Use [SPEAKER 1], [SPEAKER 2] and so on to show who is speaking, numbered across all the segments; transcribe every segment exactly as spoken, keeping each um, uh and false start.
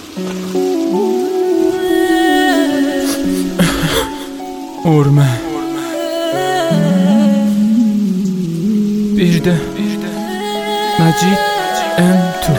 [SPEAKER 1] Urmə Bir də Məcid Əmtu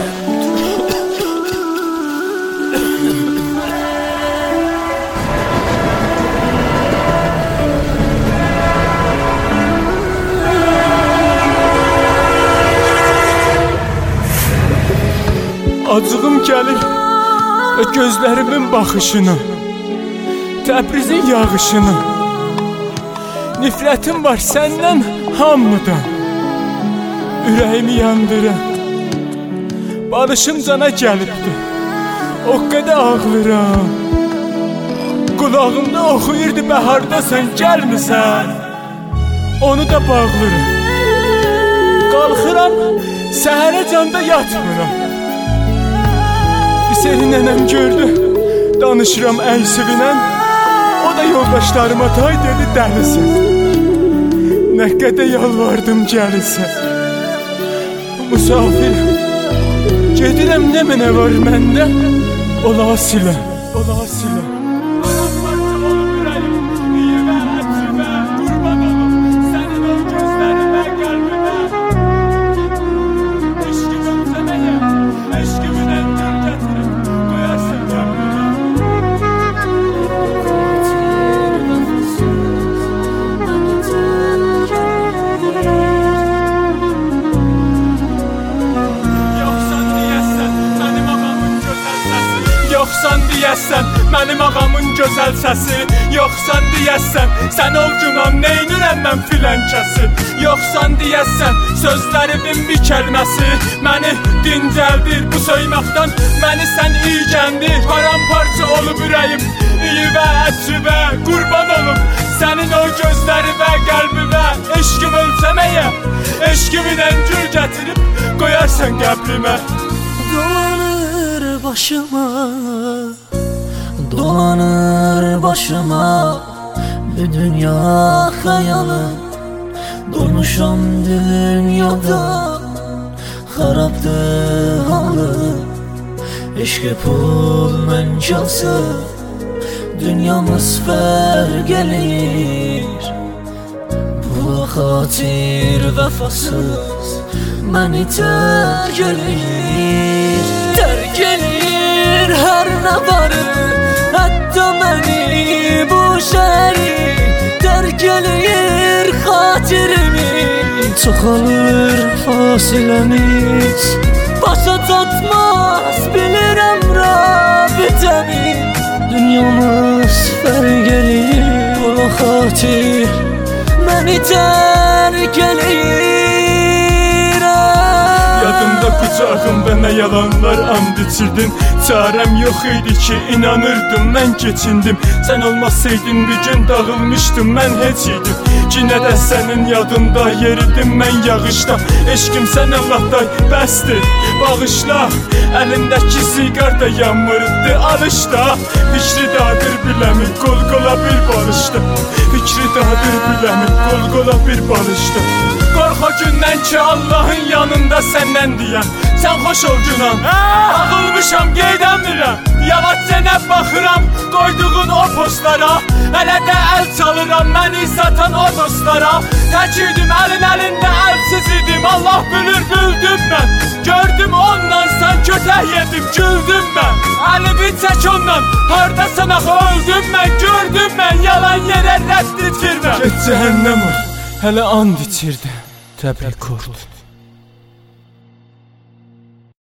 [SPEAKER 1] Acığım gəlir və gözlərimin baxışına, Təbrizin yağışına. Nifrətim var səndən hamıdan, ürəyimi yandıran. Barışım cana gəlibdir, o qədər ağlıram. Qulağımda oxuyurdu bəharda sən gəlmisən, onu da bağlıram. Qalxıram, səhərə canda yatmıram. Seni nənəm gördü, danışıram əysivinə. O da yoldaşlarıma tay dedi dəlisin. Nə qədər yalvardım gəlirsən. Musafir, gedirəm nə mənə var məndə, ola silə, ola silə. Yoxsan deyəsən, mənim ağamın gözəl səsi. Yoxsan deyəsən, sən ovcunam, neynirəm mən filənkəsi. Yoxsan deyəsən, sözlərimin bir kəlməsi məni dincəldir bu söyməkdən. Məni sən iyicəndir, paramparça olub ürəyim. İyi və əcrübə, qurban olum sənin o gözlərimə, qəlbimə. Eşkim ölçəməyə, eşkimin əncür gətirib qoyarsan qəbrimə.
[SPEAKER 2] Dolanır başıma, dolanır başıma bir dünya hayalı. Dolmuşam dünyada, xarabdır halı. Eşqi pul məncası, dünyamız fər gəlir. Bula xatir vəfasız məni tərk eləyir. Tərk eləyir hər nə varır, hətta məni bu şəhəri. Tərk eləyir xatirimi, çoxalır fasiləmiz. Başa çatmaz bilirəm rabitəmi. Dünyamız fər gəlir, bula xatir məni tərk eləyir.
[SPEAKER 1] Yadımda qucağımda nə yalanlar and içirdin. Çarəm yox idi ki, inanırdım, mən keçindim. Sən olmasaydın bir gün dağılmışdım, mən heç idim. Yenə də sənin yadında yeridim mən yağışda. Eşkim sən Allahday bəsdir, bağışla. Əlindəki siqar da yanmırdı alışda. Fikri dadır biləmi, qol qola bir barışda. Fikri dadır biləmi, qol qola bir barışda. Qorx o gündən ki, Allahın yanında səndən deyəm. Sən xoş ol günan, ağılmışam qeydəmirəm. Yavaşca nə baxıram qoyduğun o postlara. Hələ də əl çalıram məni satan o dostlara. Tək idim əlin əlində əlsiz idim, Allah bilir bildim mən. Gördüm ondan sən kötək yedim, güldüm mən. Əlimi çək ondan, hardasan axı öldüm mən. Gördüm mən, yalan yerə rədd itirməm. Get cəhənnəm ol, hələ and içirdi Təbrik Kurt.